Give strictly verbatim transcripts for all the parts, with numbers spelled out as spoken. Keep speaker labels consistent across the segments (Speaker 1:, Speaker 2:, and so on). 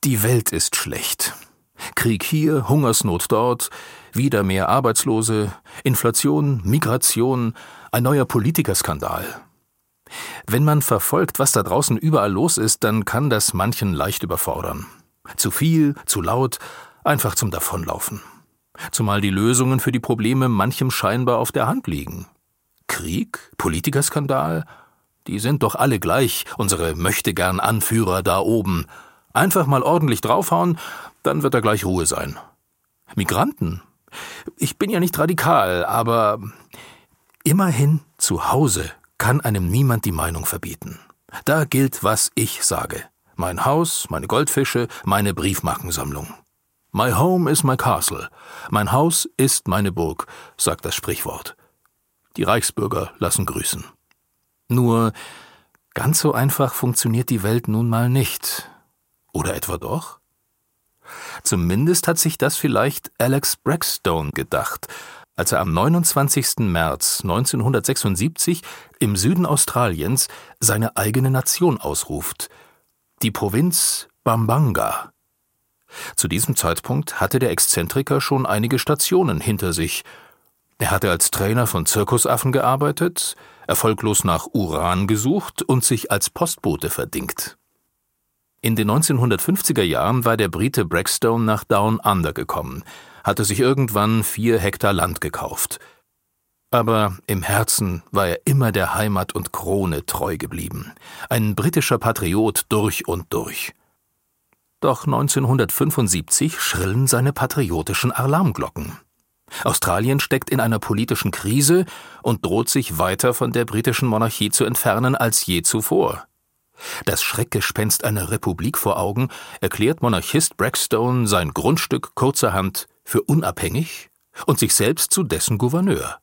Speaker 1: Die Welt ist schlecht. Krieg hier, Hungersnot dort, wieder mehr Arbeitslose, Inflation, Migration, ein neuer Politikerskandal. Wenn man verfolgt, was da draußen überall los ist, dann kann das manchen leicht überfordern. Zu viel, zu laut, einfach zum Davonlaufen. Zumal die Lösungen für die Probleme manchem scheinbar auf der Hand liegen. Krieg, Politikerskandal, die sind doch alle gleich, unsere Möchtegern-Anführer da oben. Einfach mal ordentlich draufhauen, dann wird da gleich Ruhe sein. Migranten? Ich bin ja nicht radikal, aber immerhin zu Hause kann einem niemand die Meinung verbieten. Da gilt, was ich sage. Mein Haus, meine Goldfische, meine Briefmarkensammlung. My home is my castle. Mein Haus ist meine Burg, sagt das Sprichwort. Die Reichsbürger lassen grüßen. Nur, ganz so einfach funktioniert die Welt nun mal nicht. Oder etwa doch? Zumindest hat sich das vielleicht Alex Braxton gedacht, als er am neunundzwanzigsten März neunzehnhundertsechsundsiebzig im Süden Australiens seine eigene Nation ausruft, die Provinz Bambanga. Zu diesem Zeitpunkt hatte der Exzentriker schon einige Stationen hinter sich. Er hatte als Trainer von Zirkusaffen gearbeitet, erfolglos nach Uran gesucht und sich als Postbote verdingt. In den neunzehnhundertfünfziger Jahren war der Brite Braxton nach Down Under gekommen, hatte sich irgendwann vier Hektar Land gekauft. Aber im Herzen war er immer der Heimat und Krone treu geblieben. Ein britischer Patriot durch und durch. Doch neunzehnhundertfünfundsiebzig schrillen seine patriotischen Alarmglocken. Australien steckt in einer politischen Krise und droht sich weiter von der britischen Monarchie zu entfernen als je zuvor. Das Schreckgespenst einer Republik vor Augen erklärt Monarchist Braxton sein Grundstück kurzerhand für unabhängig und sich selbst zu dessen Gouverneur.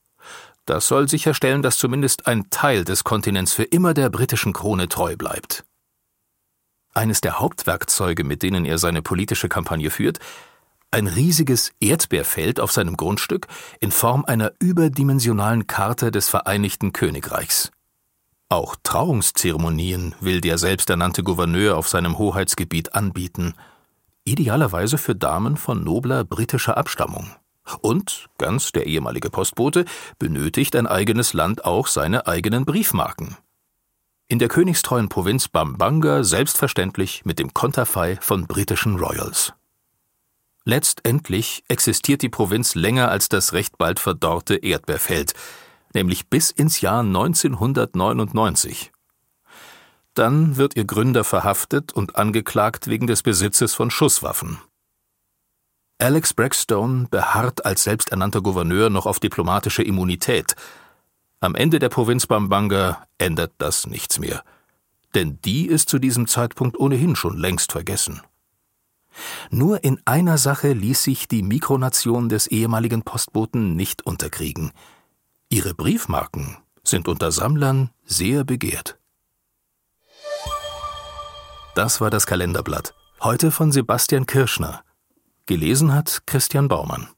Speaker 1: Das soll sicherstellen, dass zumindest ein Teil des Kontinents für immer der britischen Krone treu bleibt. Eines der Hauptwerkzeuge, mit denen er seine politische Kampagne führt, ein riesiges Erdbeerfeld auf seinem Grundstück in Form einer überdimensionalen Karte des Vereinigten Königreichs. Auch Trauungszeremonien will der selbsternannte Gouverneur auf seinem Hoheitsgebiet anbieten, idealerweise für Damen von nobler britischer Abstammung. Und, ganz der ehemalige Postbote, benötigt ein eigenes Land auch seine eigenen Briefmarken. In der königstreuen Provinz Bambanga selbstverständlich mit dem Konterfei von britischen Royals. Letztendlich existiert die Provinz länger als das recht bald verdorrte Erdbeerfeld, nämlich bis ins Jahr neunzehnhundertneunundneunzig. Dann wird ihr Gründer verhaftet und angeklagt wegen des Besitzes von Schusswaffen. Alex Braxton beharrt als selbsternannter Gouverneur noch auf diplomatische Immunität. Am Ende der Provinz Bambanga ändert das nichts mehr, denn die ist zu diesem Zeitpunkt ohnehin schon längst vergessen. Nur in einer Sache ließ sich die Mikronation des ehemaligen Postboten nicht unterkriegen. Ihre Briefmarken sind unter Sammlern sehr begehrt. Das war das Kalenderblatt. Heute von Sebastian Kirschner. Gelesen hat Christian Baumann.